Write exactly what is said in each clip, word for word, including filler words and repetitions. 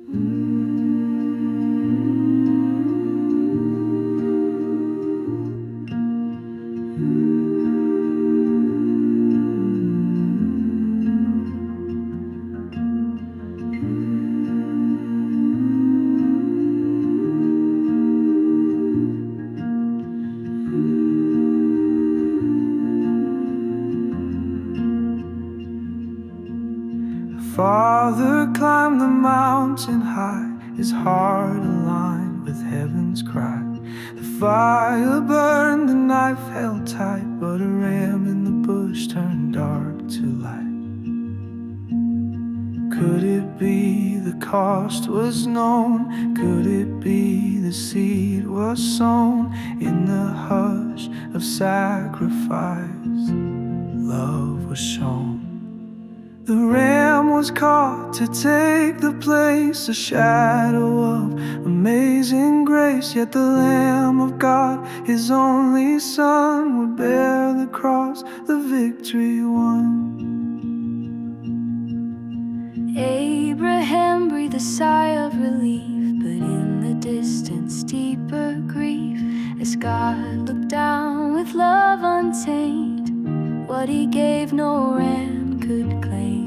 Father climbed the mountain high, his heart aligned with heaven's cry. The fire burned, the knife held tight, but a ram in the bush turned dark to light. Could it be the cost was known? Could it be the seed was sown? In the hush of sacrifice, love was shown. The ram was caught to take the place, a shadow of amazing grace. Yet the Lamb of God, his only Son, would bear the cross, the victory won. Abraham breathed a sigh of relief, but in the distance deeper grief, as God looked down with love untamed, what he gave no ram could claim.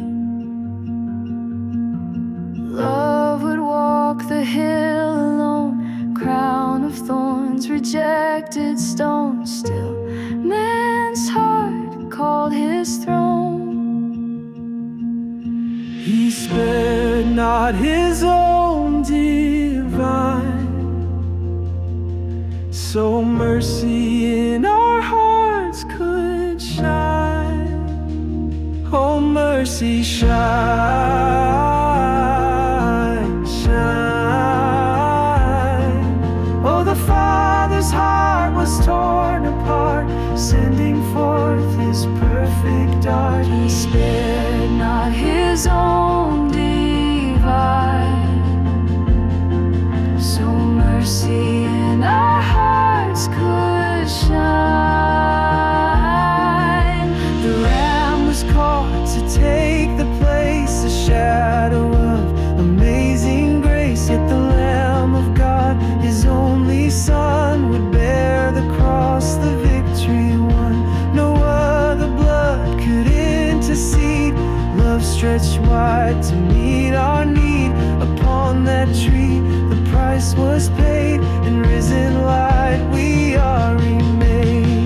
Love would walk the hill alone, crown of thorns, rejected stone. Still man's heart called his throne. He spared not his own divine, so mercy in our hearts could shine. Oh, mercy shine, shine. Oh, the Father's heart was torn apart, sending forth his perfect dart. He spared not his own divine, so mercy in our hearts could shine. The ram was caught to take the place, a shadow of amazing grace. Yet the Lamb of God, his only Son, would bear the cross, the victory won. No other blood could intercede. Love stretched wide to meet our need. Upon that tree the price was paid, and risen light we are remade.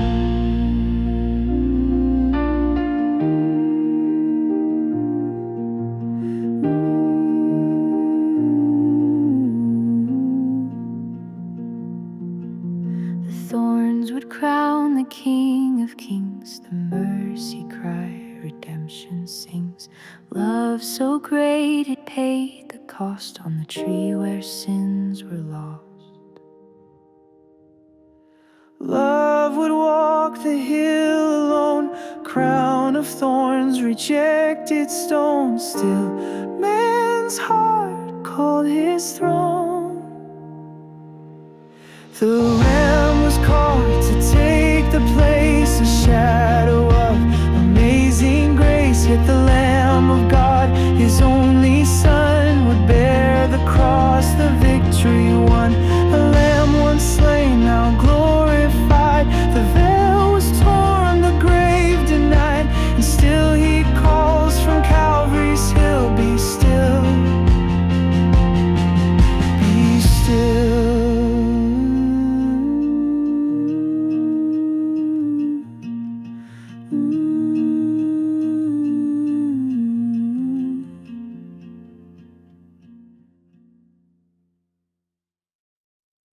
The thorns would crown the King of Kings, the mercy cry redemption sings. Love so great it paid the cost, on the tree where sins were lost. Love would walk the hill alone, crown of thorns, rejected stone. Still man's heart called his throne. The Lamb was caught to take the place, a shadow